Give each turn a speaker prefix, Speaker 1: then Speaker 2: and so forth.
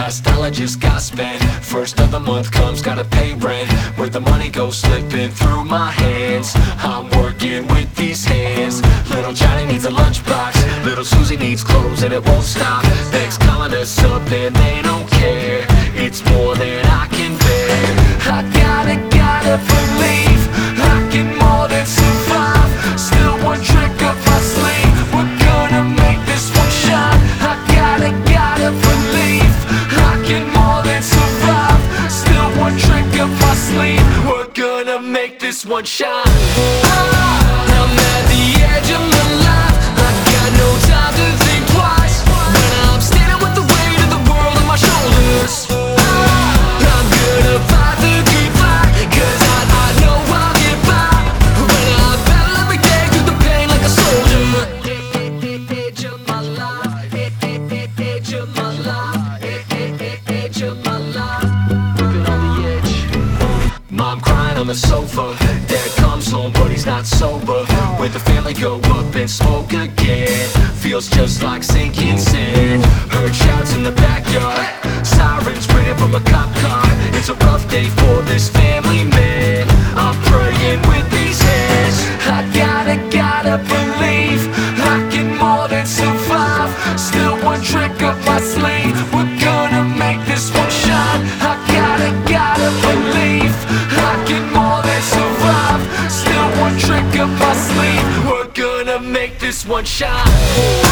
Speaker 1: last dollar just got spent. First of the month comes, gotta pay rent. Where the money goes slipping through my hands. I'm working with these hands. Little Johnny needs a lunchbox. Little Susie needs clothes and it won't stop. Begs calling us up and they don't care. It's more than I can bear. I gotta believe I can more than survive. Still one trick up my sleeve. We're gonna make this one shine. I gotta believe I can more than survive. Still one trick up my sleeve. We're gonna make this one shine. I'm at the edge of my life. I got no time to think twice. When I'm standing with the weight of the world on my shoulders, I'm gonna fight the good fight, 'cause I know I'll get by. When I battle every day through the pain like a soldier. Edge of my life, edge of my life, edge of my life. Living on the edge. Mom crying on the sofa. Dad comes home but he's not sober. With the family go up and smoke again. Feels just like sinking sand. Heard shouts in the backyard. Sirens ringing from a cop car. It's a rough day for this family, man. I'm praying with these hands. I gotta believe I can more than survive. Still one trick up my sleeve. We're gonna make this one shine. I gotta believe I can more than survive. Still one trick up my sleeve. We're gonna make this one shine.